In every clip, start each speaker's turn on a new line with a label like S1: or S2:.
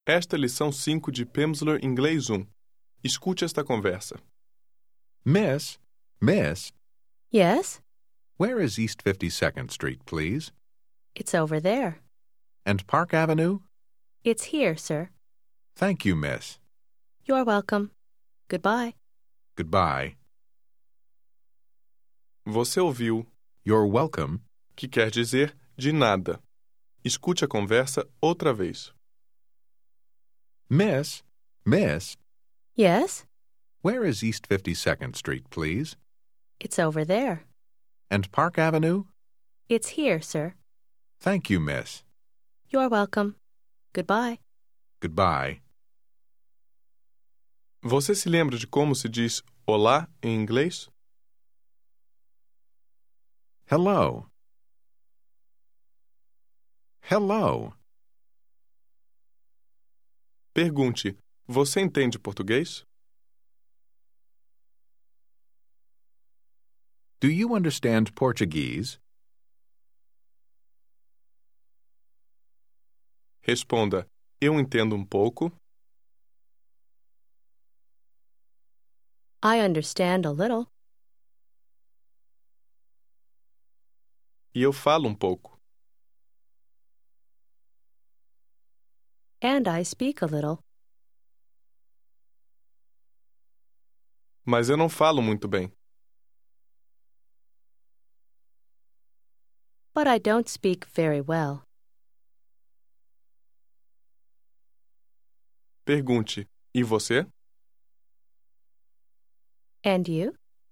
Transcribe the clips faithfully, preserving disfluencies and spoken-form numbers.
S1: Esta é a lição cinco de Pimsleur Inglês um. Escute esta conversa.
S2: Miss, Miss,
S3: Yes,
S2: where is East fifty-second Street, please?
S3: it's over there.
S2: And Park Avenue?
S3: It's here, sir.
S2: Thank you, Miss.
S3: You're welcome. Goodbye.
S2: Goodbye.
S1: Você ouviu,
S2: You're welcome.
S1: que quer dizer de nada. Escute a conversa outra vez.
S2: Miss, Miss,
S3: Yes,
S2: where is East fifty-second Street, please?
S3: it's over there.
S2: And Park Avenue?
S3: It's here, sir.
S2: Thank you, Miss.
S3: You're welcome. Goodbye.
S2: Goodbye.
S1: Você se lembra de como se diz olá em inglês?
S2: Hello. Hello.
S1: Pergunte: você entende português?
S2: Do you understand Portuguese?
S1: Responda: eu entendo um pouco.
S3: I understand a little.
S1: E eu falo um pouco.
S3: And I speak a little.
S1: Mas eu não falo muito bem.
S3: But I don't speak very well.
S1: Pergunte: e você?
S3: And you?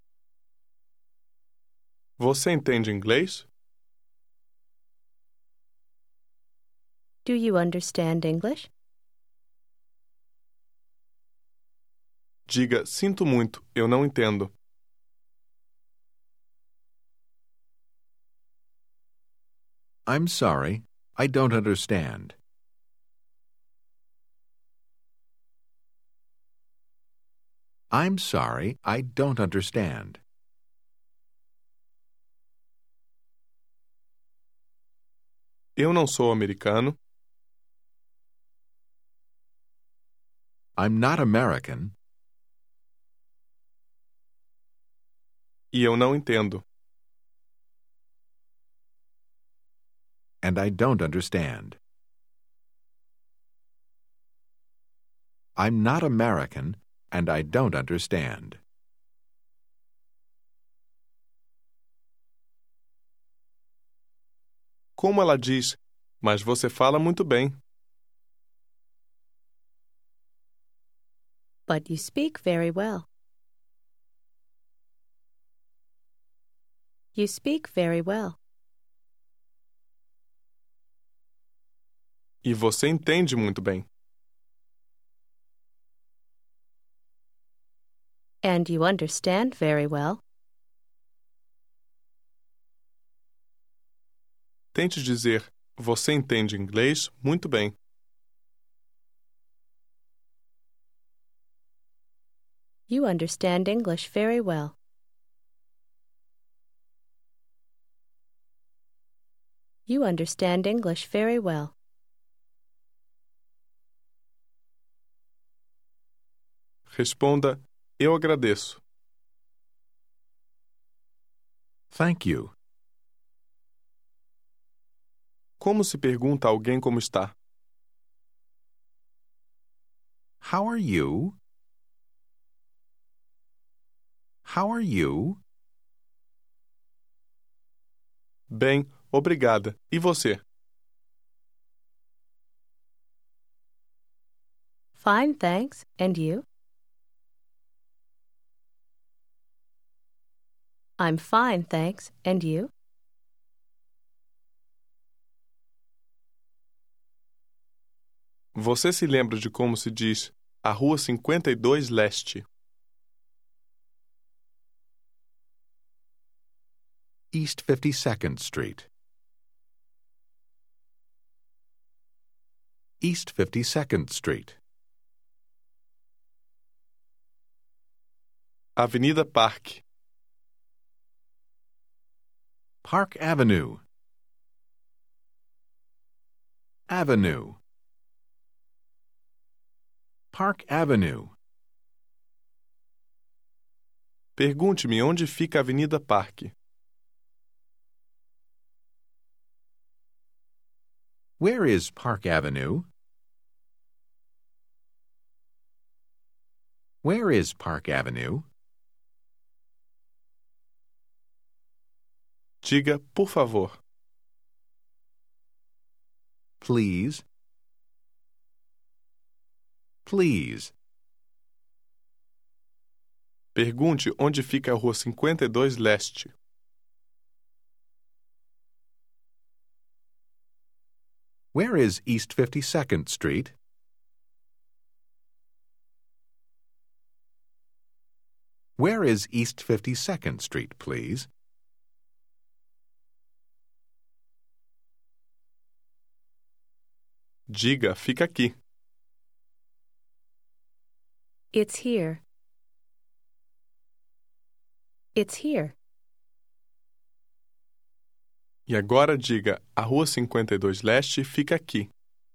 S1: Você entende inglês?
S3: Do you understand English?
S1: Diga: sinto muito, eu não entendo.
S2: I'm sorry, I don't understand. I'm sorry, I don't understand.
S1: Eu não sou americano.
S2: I'm not American.
S1: E eu não entendo.
S2: And I don't understand. I'm not American, and I don't understand.
S1: Como ela diz: mas você fala muito bem.
S3: But you speak very well. You speak very well.
S1: E você entende muito bem.
S3: And you understand very well.
S1: Tente dizer: você entende inglês muito bem.
S3: You understand English very well. You understand English very well.
S1: Responda: eu agradeço.
S2: Thank you.
S1: Como se pergunta a alguém como está?
S2: How are you? How are you?
S1: Bem, obrigada. E você?
S3: Fine, thanks. And you? I'm fine, thanks. And you?
S1: Você se lembra de como se diz a Rua cinquenta e dois Leste?
S2: East fifty-second Street. East fifty-second Street.
S1: Avenida Parque.
S2: Park Avenue. Avenue. Park Avenue.
S1: Pergunte-me onde fica a Avenida Parque.
S2: Where is Park Avenue? Where is Park Avenue?
S1: Diga, por favor.
S2: Please. Please.
S1: Pergunte onde fica a Rua cinquenta e dois Leste.
S2: Where is East fifty-second Street? Where is East fifty-second Street, please?
S1: Diga, fica aqui.
S3: It's here. It's here.
S1: E agora diga, a Rua cinquenta e dois Leste fica aqui.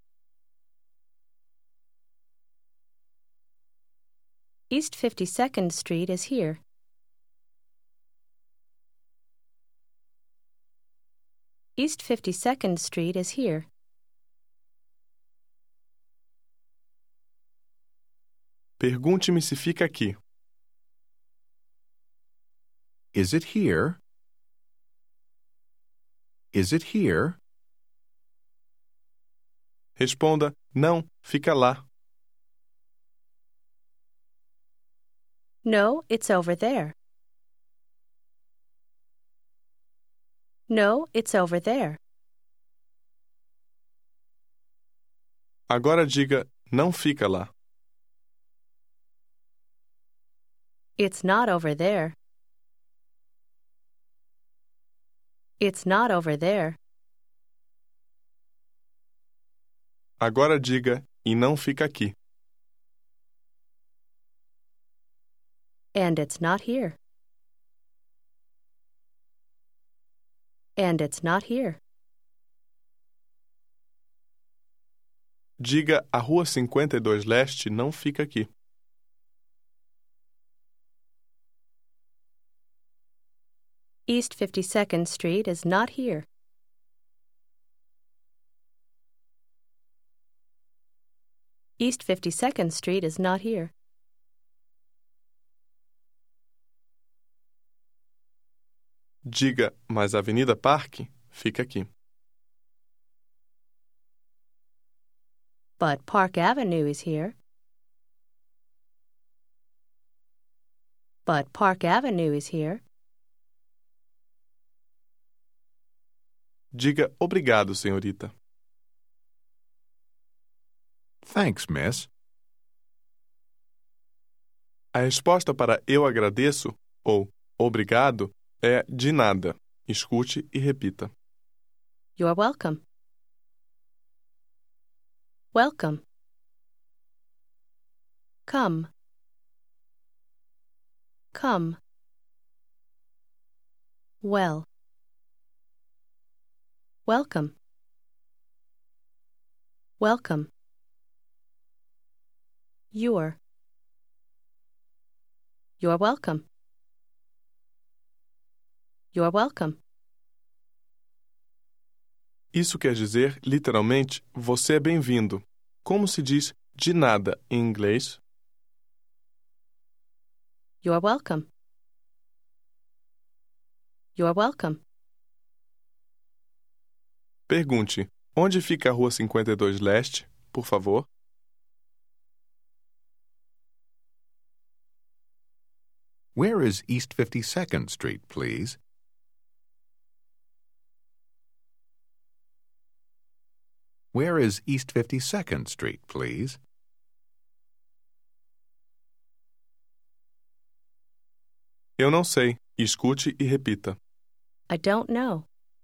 S3: East fifty-second Street is here. East fifty-second Street is here.
S1: Pergunte-me se fica aqui.
S2: Is it here? Is it here?
S1: Responda, não, fica lá.
S3: No, it's over there. No, it's over there.
S1: Agora diga, não fica lá.
S3: It's not over there. It's not over there.
S1: Agora diga, e não fica aqui.
S3: And it's not here. And it's not here.
S1: Diga, a Rua cinquenta e dois Leste não fica aqui.
S3: East fifty-second Street is not here. East fifty-second Street is not here.
S1: Diga, mas a Avenida Parque fica aqui.
S3: But Park Avenue is here. But Park Avenue is here.
S1: Diga, obrigado, senhorita.
S2: Thanks, miss.
S1: A resposta para eu agradeço ou obrigado é de nada. Escute e repita.
S3: You're welcome. Welcome. Come. Come. Well. Welcome. Welcome. You're. You're welcome. You're welcome.
S1: Isso quer dizer, literalmente, você é bem-vindo. Como se diz de nada em inglês?
S3: You're welcome. You're welcome.
S1: Pergunte, onde fica a Rua cinquenta e dois Leste, por favor?
S2: Where is East fifty-second Street, please? Where is East fifty-second Street, please?
S1: Eu não sei. Escute e repita.
S3: I don't know.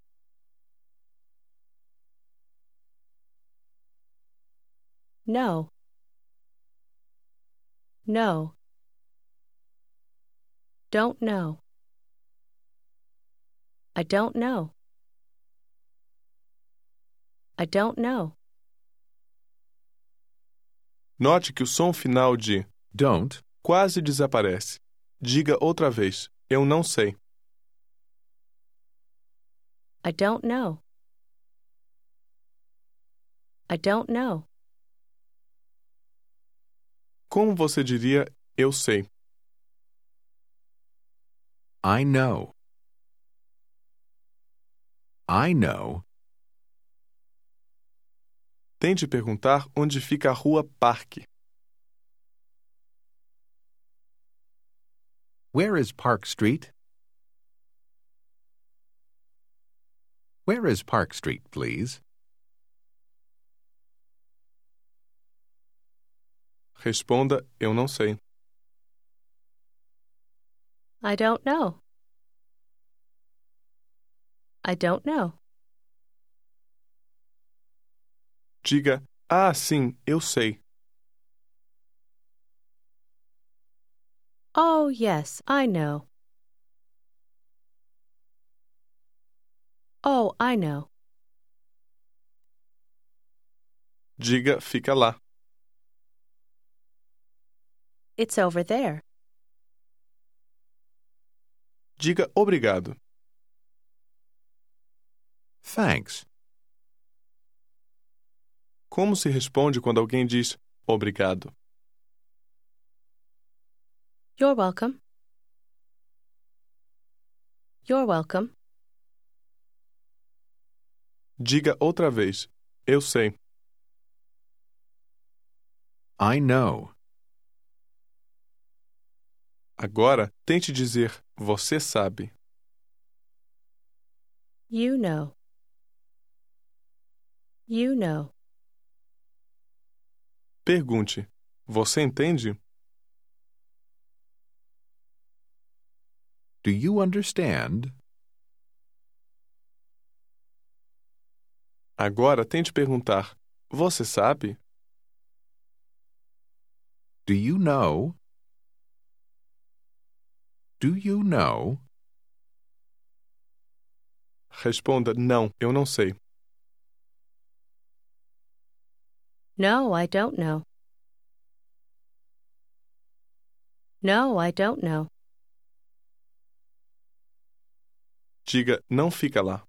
S3: No. No. Don't know. I don't know. I don't know.
S1: Note que o som final de
S2: don't
S1: quase desaparece. Diga outra vez, eu não sei.
S3: I don't know. I don't know.
S1: Como você diria, eu sei?
S2: I know. I know.
S1: Tente perguntar onde fica a rua Parque.
S2: Where is Park Street? Where is Park Street, please?
S1: Responda, eu não sei.
S3: I don't know. I don't know.
S1: Diga, ah, sim, eu sei.
S3: Oh, yes, I know. Oh, I know.
S1: Diga, fica lá.
S3: It's over there.
S1: Diga obrigado.
S2: Thanks.
S1: Como se responde quando alguém diz obrigado?
S3: You're welcome. You're welcome.
S1: Diga outra vez, eu sei.
S2: I know.
S1: Agora, tente dizer, você sabe.
S3: You know. You know.
S1: Pergunte, você entende?
S2: Do you understand?
S1: Agora, tente perguntar, você sabe?
S2: Do you know? Do you know?
S1: Responda, não, eu não sei.
S3: No, I don't know. No, I don't know.
S1: Diga, não fica lá.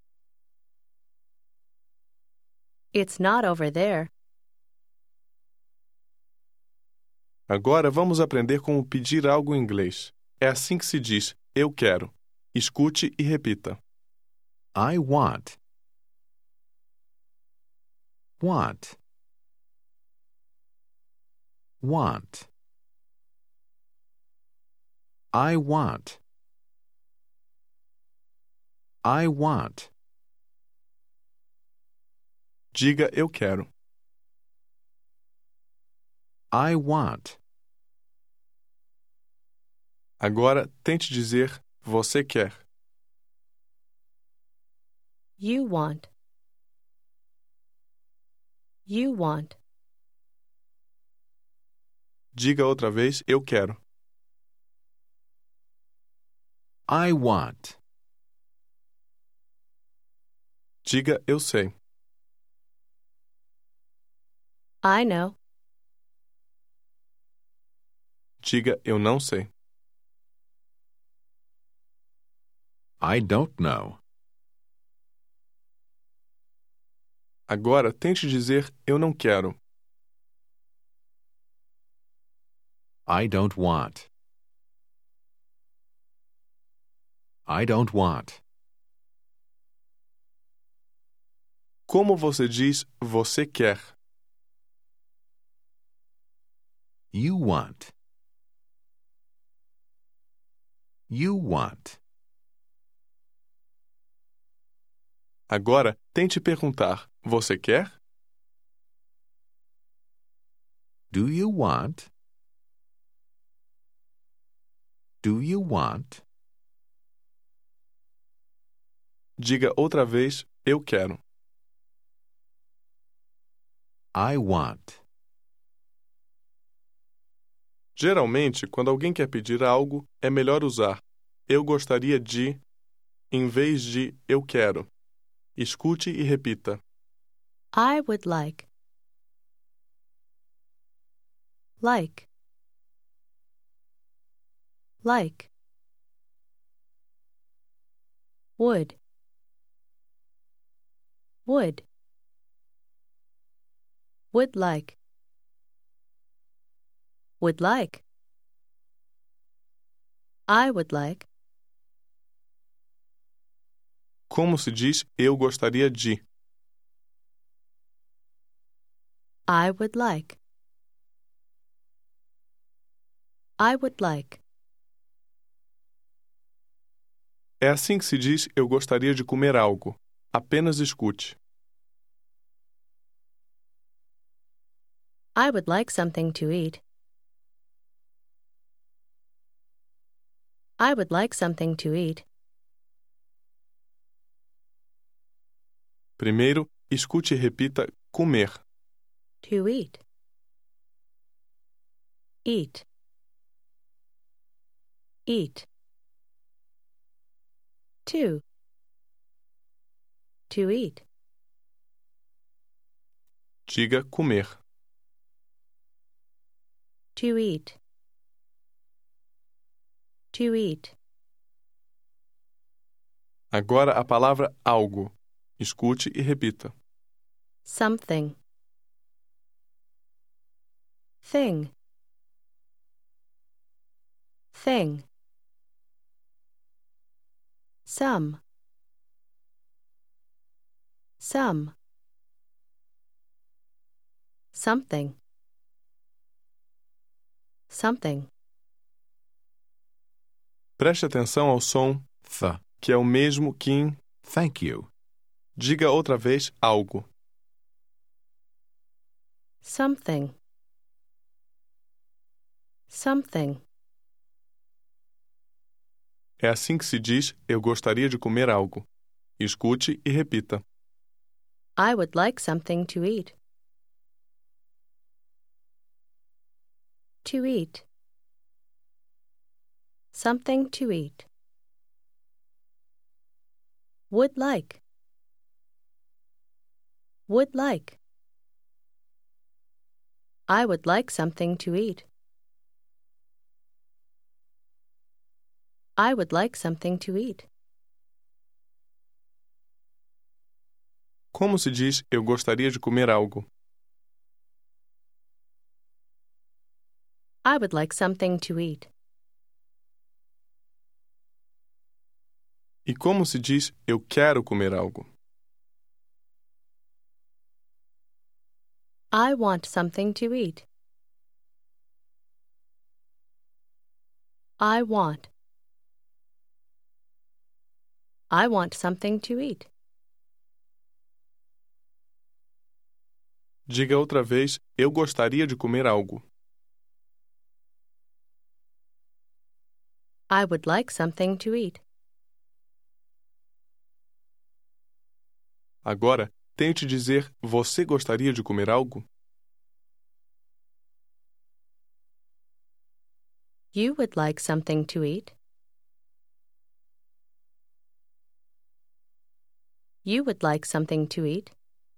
S3: It's not over there.
S1: Agora vamos aprender como pedir algo em inglês. É assim que se diz, eu quero. Escute e repita.
S2: I want. Want. Want. I want. I want.
S1: Diga, eu quero.
S2: I want.
S1: Agora, tente dizer, você quer.
S3: You want. You want.
S1: Diga outra vez, eu quero.
S2: I want.
S1: Diga, eu sei.
S3: I know.
S1: Diga, eu não sei.
S2: I don't know.
S1: Agora, tente dizer, eu não quero.
S2: I don't want. I don't want.
S1: Como você diz, você quer?
S2: You want. You want.
S1: Agora, tente perguntar, você quer?
S2: Do you want? Do you want?
S1: Diga outra vez, eu quero.
S2: I want.
S1: Geralmente, quando alguém quer pedir algo, é melhor usar eu gostaria de, em vez de eu quero. Escute e repita.
S3: I would like. Like. Like. Would. Would. Would like. Would like. I would like.
S1: Como se diz eu gostaria de?
S3: I would like. I would like.
S1: É assim que se diz eu gostaria de comer algo. Apenas escute.
S3: I would like something to eat. I would like something to eat.
S1: Primeiro, escute e repita comer.
S3: To eat. Eat. Eat. To. To eat.
S1: Diga comer.
S3: To eat. To eat.
S1: Agora a palavra algo. Escute e repita.
S3: Something. Thing. Thing. Some. Some. Something. Something.
S1: Preste atenção ao som
S2: th.
S1: que é o mesmo que em
S2: Thank you.
S1: diga outra vez algo.
S3: Something. Something.
S1: É assim que se diz eu gostaria de comer algo. Escute e repita.
S3: I would like something to eat. To eat. Something to eat. Would like. Would like. I would like something to eat. I would like something to eat.
S1: Como se diz eu gostaria de comer algo?
S3: I would like something to eat.
S1: E como se diz eu quero comer algo?
S3: I want something to eat. I want. I want something to eat.
S1: Diga outra vez eu gostaria de comer algo.
S3: I would like something to eat.
S1: Agora, tente dizer você gostaria de comer algo?
S3: You would like something to eat. You would like something to eat.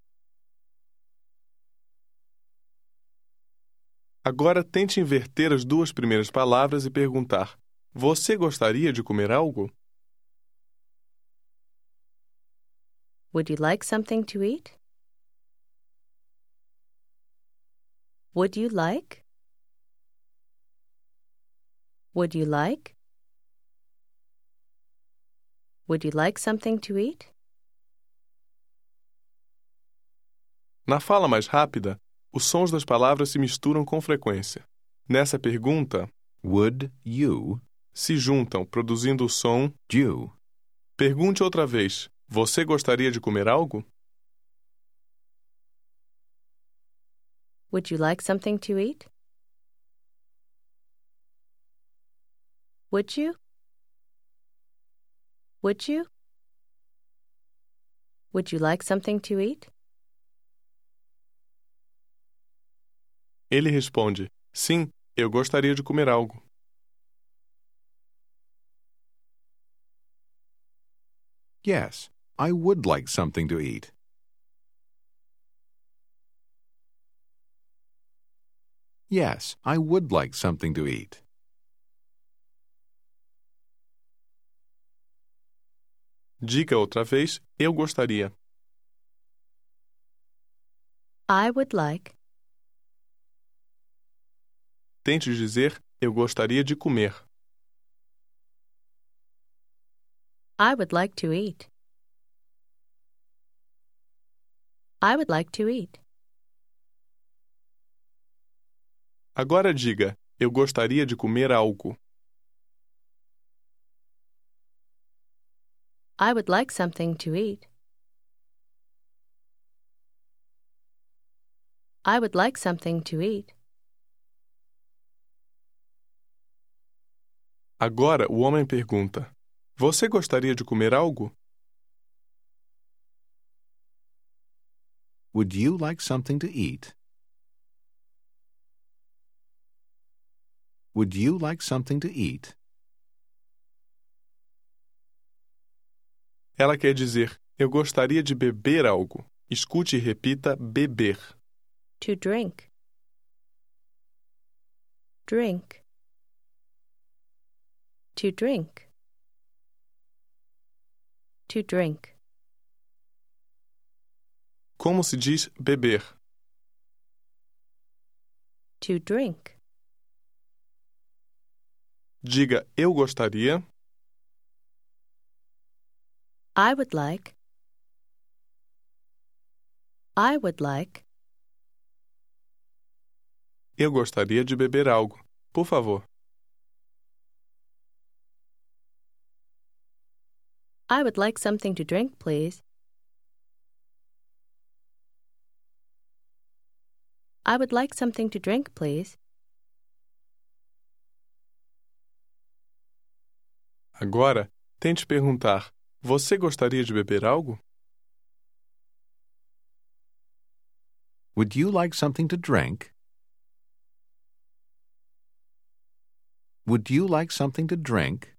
S1: Agora tente inverter as duas primeiras palavras e perguntar: você gostaria de comer algo?
S3: Would you like something to eat? Would you like? Would you like? Would you like something to eat?
S1: Na fala mais rápida, os sons das palavras se misturam com frequência. Nessa pergunta,
S2: Would you?
S1: se juntam, produzindo o som.
S2: Do.
S1: Pergunte outra vez: você gostaria de comer algo?
S3: Would you like something to eat? Would you? Would you? Would you like something to eat?
S1: Ele responde: sim, eu gostaria de comer algo.
S2: Yes, I would like something to eat. Yes, I would like something to eat.
S1: Diga outra vez, eu gostaria.
S3: I would like.
S1: Tente dizer, eu gostaria de comer.
S3: I would like to eat. I would like to eat.
S1: Agora diga, eu gostaria de comer algo.
S3: I would like something to eat. I would like something to eat.
S1: Agora o homem pergunta, você gostaria de comer algo?
S2: Would you like something to eat? Would you like something to eat?
S1: Ela quer dizer, eu gostaria de beber algo. Escute e repita beber.
S3: To drink. Drink. To drink. To drink.
S1: Como se diz beber?
S3: To drink.
S1: Diga, eu gostaria.
S3: I would like. I would like.
S1: Eu gostaria de beber algo. Por favor.
S3: I would like something to drink, please. I would like something to drink, please.
S1: Agora, tente perguntar, você gostaria de beber algo?
S2: Would you like something to drink? Would you like something to drink?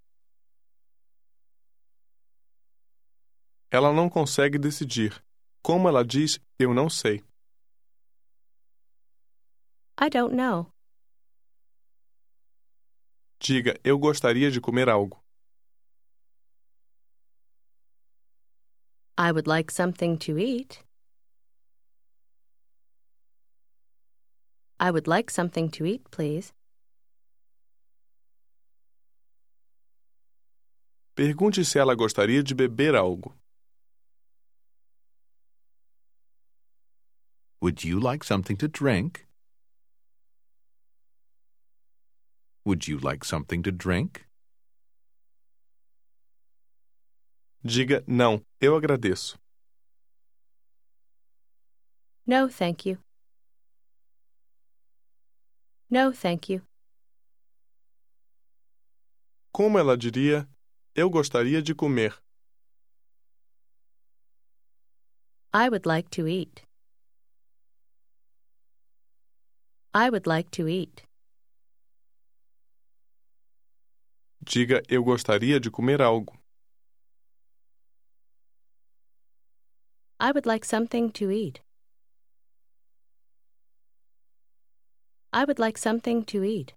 S1: Ela não consegue decidir. Como ela diz, eu não sei.
S3: I don't know.
S1: Diga, eu gostaria de comer algo.
S3: I would like something to eat. I would like something to eat, please.
S1: Pergunte se ela gostaria de beber algo.
S2: Would you like something to drink? Would you like something to drink?
S1: Diga, não, eu agradeço.
S3: No, thank you. No, thank you.
S1: Como ela diria, eu gostaria de comer.
S3: I would like to eat. I would like to eat.
S1: Diga, eu gostaria de comer algo.
S3: I would like something to eat. I would like something to eat.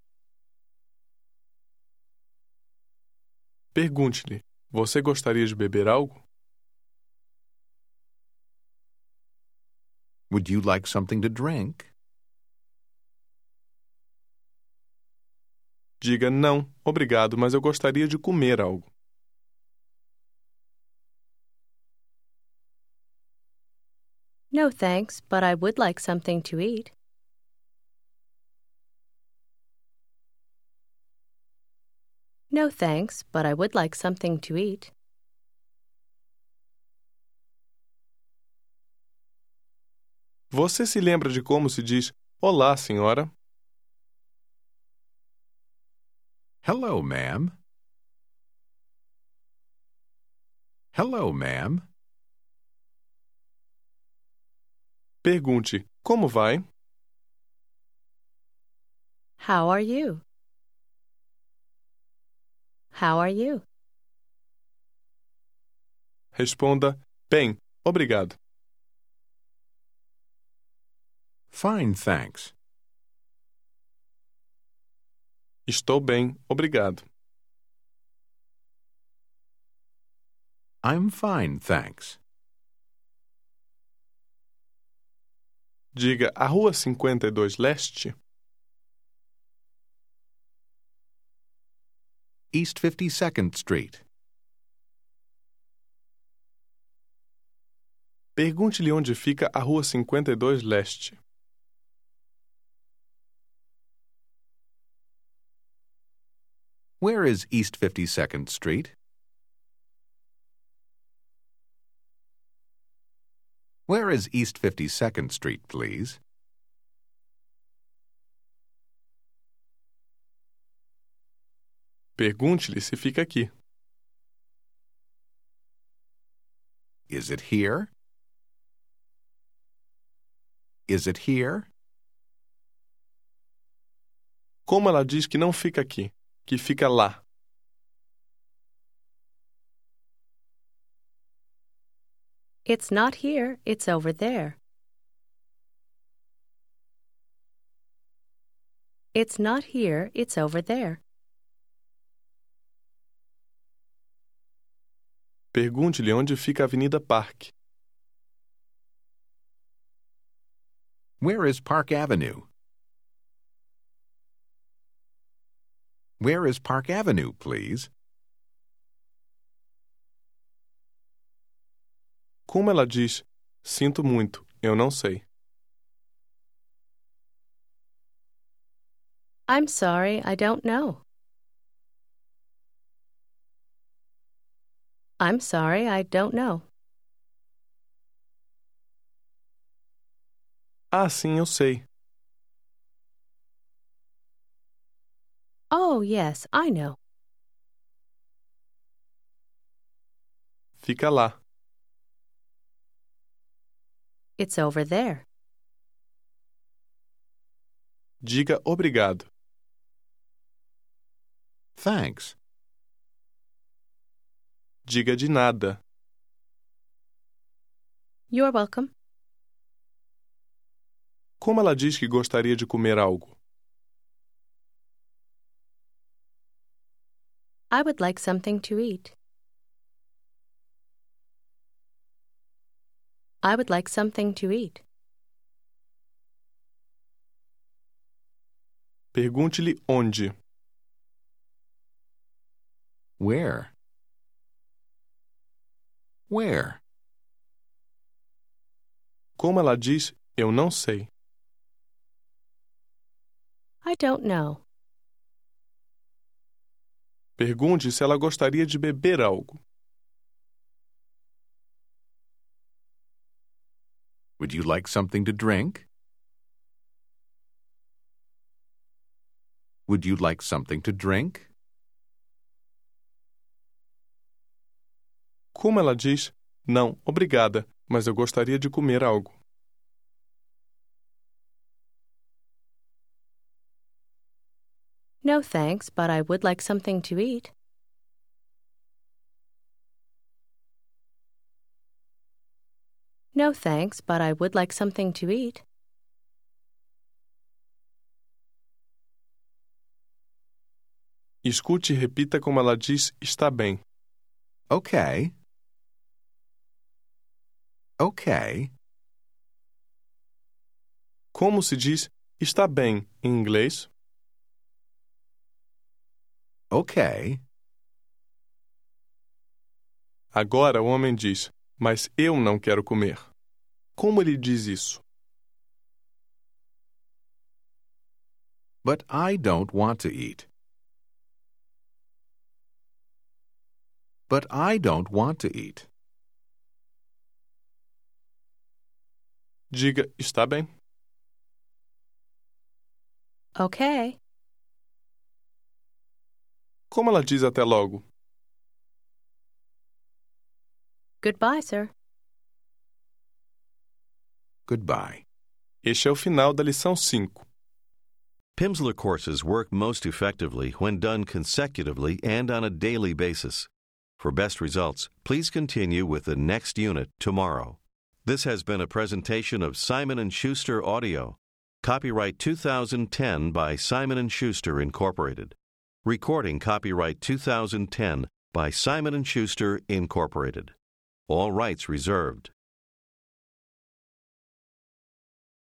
S1: Pergunte-lhe, você gostaria de beber algo?
S2: Would you like something to drink?
S1: Diga, não, obrigado, mas eu gostaria de comer algo.
S3: No, thanks, but I would like something to eat. No, thanks, but I would like something to eat.
S1: Você se lembra de como se diz olá, senhora?
S2: Hello, ma'am. Hello, ma'am.
S1: Pergunte, como vai?
S3: How are you? How are you?
S1: Responda, bem, obrigado.
S2: Fine, thanks.
S1: Estou bem, obrigado.
S2: I'm fine, thanks.
S1: Diga a Rua cinquenta e dois Leste.
S2: East fifty-second Street.
S1: Pergunte-lhe onde fica a Rua cinquenta e dois Leste.
S2: Where is East fifty-second Street? Where is East fifty-second Street, please?
S1: Pergunte-lhe se fica aqui.
S2: Is it here? Is it here?
S1: Como ela diz que não fica aqui, que fica lá?
S3: It's not here, it's over there. It's not here, it's over there.
S1: Pergunte-lhe onde fica a Avenida Park.
S2: Where is Park Avenue? Where is Park Avenue, please?
S1: Como ela diz, sinto muito, eu não sei.
S3: I'm sorry, I don't know. I'm sorry, I don't know.
S1: Ah, sim, eu sei.
S3: Oh, yes, I know.
S1: Fica lá.
S3: It's over there.
S1: Diga obrigado.
S2: Thanks.
S1: Diga de nada.
S3: You're welcome.
S1: Como ela diz que gostaria de comer algo?
S3: I would like something to eat. I would like something to eat.
S1: Pergunte-lhe onde.
S2: Where? Where?
S1: Como ela diz, eu não sei.
S3: I don't know.
S1: Pergunte se ela gostaria de beber algo.
S2: Would you like something to drink? Would you like something to drink?
S1: Como ela diz, não, obrigada, mas eu gostaria de comer algo.
S3: No thanks, but I would like something to eat. No thanks, but I would like something to eat.
S1: Escute e repita como ela diz está bem.
S2: Okay. Okay.
S1: Como se diz está bem em inglês?
S2: Okay.
S1: Agora o homem diz, mas eu não quero comer. Como ele diz isso?
S2: But I don't want to eat. But I don't want to eat.
S1: Diga, está bem.
S3: Okay.
S1: Como ela diz até logo?
S3: Goodbye, sir.
S2: Goodbye.
S1: Este é o final da lição cinco.
S4: Pimsleur courses work most effectively when done consecutively and on a daily basis. For best results, please continue with the next unit tomorrow. This has been a presentation of Simon and Schuster Audio. Copyright two thousand ten by Simon and Schuster, Incorporated. Recording copyright two thousand ten by Simon and Schuster, Incorporated. All rights reserved.